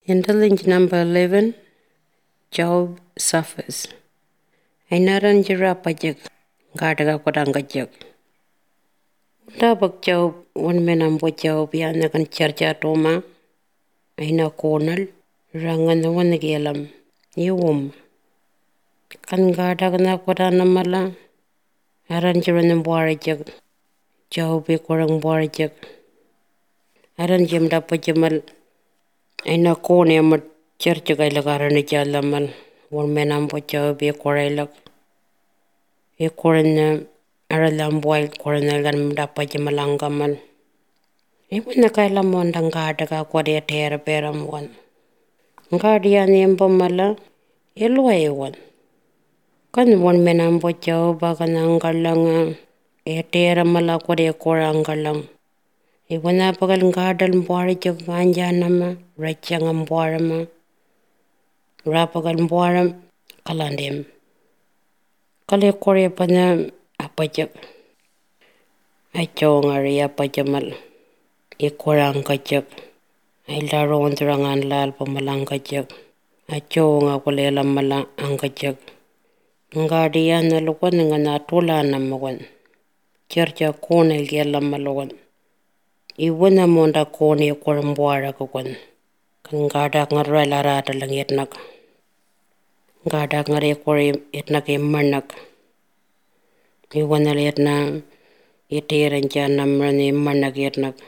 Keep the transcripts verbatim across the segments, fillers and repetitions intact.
Interlink number eleven, Job suffers. Ainaran jirapajak, gadaga kodangajak. Dabak Job, one man ambo Job yanakan charja toma. Aina konal, rangan one gelam, yum. Kan gadaga kodanamala, aran jiran buarajak, Job be korang buarajak. Aran jim dapajamal. Aina kone amat charcha kaila karana jalaman one man ambo Job be korailak. E korana aralam boy korana gan dapajamalanggamal. E wana kaila mondang gadaga kode tera peram one. Guardian embomala elwa one. Kan one man ambo Job bagan angalanga e tera mala kode korangalang. Iwana pagal ngadal mbuari jog ganjanama, rachang mbuarama, rapagal mbuaram, kalandem. Kale kore pana apajak. Ay chongari apajamal. E korang kajak. Ay laro onturangan lal pamalang kajak. Ay chonga kulela mala angkajak. Ngadian na luwan nga natula namawan. Charja kone gela malawan. Iwana monda kone korumbuara kukun. Kan gadak ngarai larata lang etnak. Gadak ngare kore etnak emanak. Iwana etna itiran janam rani emanak etnak.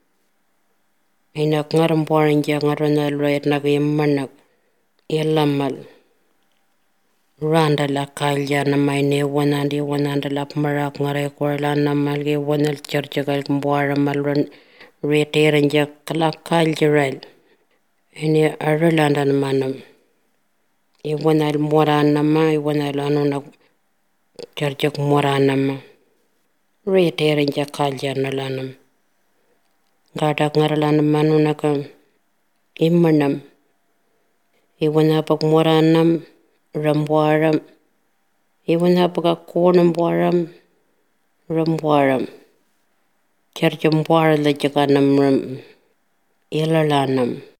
Inak ngarumbuaran jang ngarana etnak emanak. Elamal. Randa la kalja namay ne wanandi wananda la marak ngare kore la namal ge wanal charjagal kumbuara malran. Reteran jak kalak kaljaral. Ini aralanda manam. Iwanal moran nama, iwanal anuna charjak moran nama. Reteran jak kaljan nalanam. Gadak ngaralanam manuna ka imanam. Iwanapak moranam, rambuaram. Iwanapak konam buaram, rambuaram. Charjam buara la jaganam ram ilalanam.